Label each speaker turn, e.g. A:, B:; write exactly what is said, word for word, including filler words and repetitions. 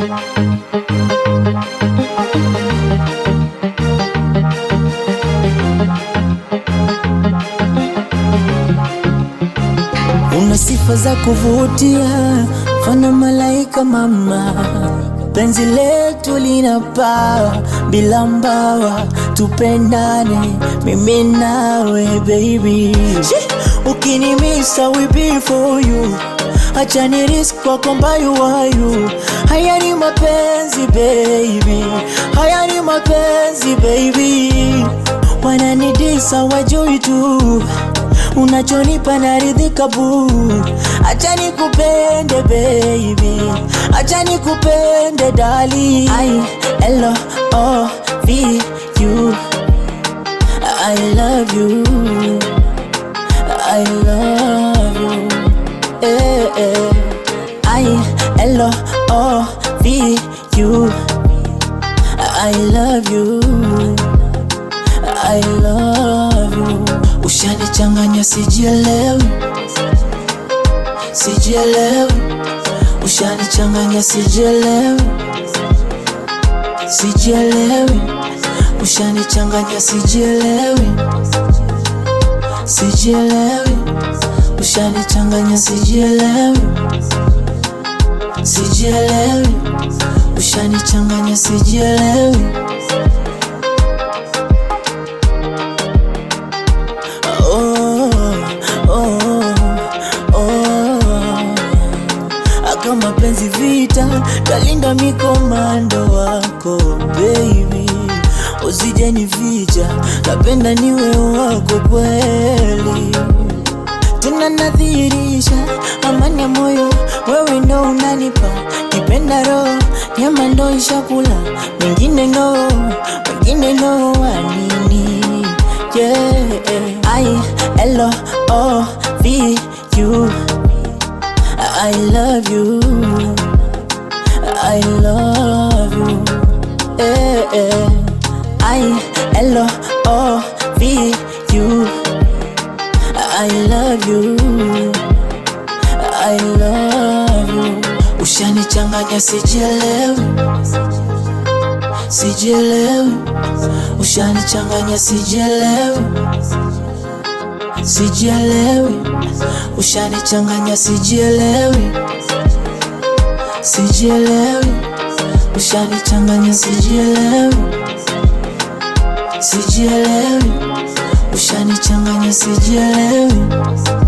A: Una sifa za kuvutia, fana malaika mama. Penzi letu linapaa bila mbawa, tupendane mimi nawe baby. Ukinimisa we be for you, acha ni risk kwa kwamba you are you. Haya ni mapenzi baby, haya ni mapenzi baby. Wananidisa wajui tu, unachonipa naridhika boo. Acha nikupende baby, acha nikupende darling. I L O V you, I love you, I love you, eh, eh. I L O V you, I love you, I love you. Ushanichanganya sijielewi, sijielewi. Ushanichanganya sijielewi, sijielewi. Ushanichanganya sijielewi, sijielewi. Ushanichanganya sijielewi, sijielewi. Ushanichanganya sijielewi. Kama penzi vita, talinda mikomando wako baby. Usije nificha, napenda niwe wako kweli. Tena nadhihirisha amani ya moyo, wewe ndo unanipa. Nipenda roho, nyama ndo ishakula. Mengine no, mengine no wanini. Yeah, I L O V you, I love you, I love you, eh, eh. I L O V you, I love you, I love you. Ushanichanganya sijielewi, sijielewi. Ushanichanganya sijielewi, sijielewi. Ushanichanganya sijielewi, sijielewi. Ushanichanganya sijielewi, sijielewi. Ushanichanganya sijielewi.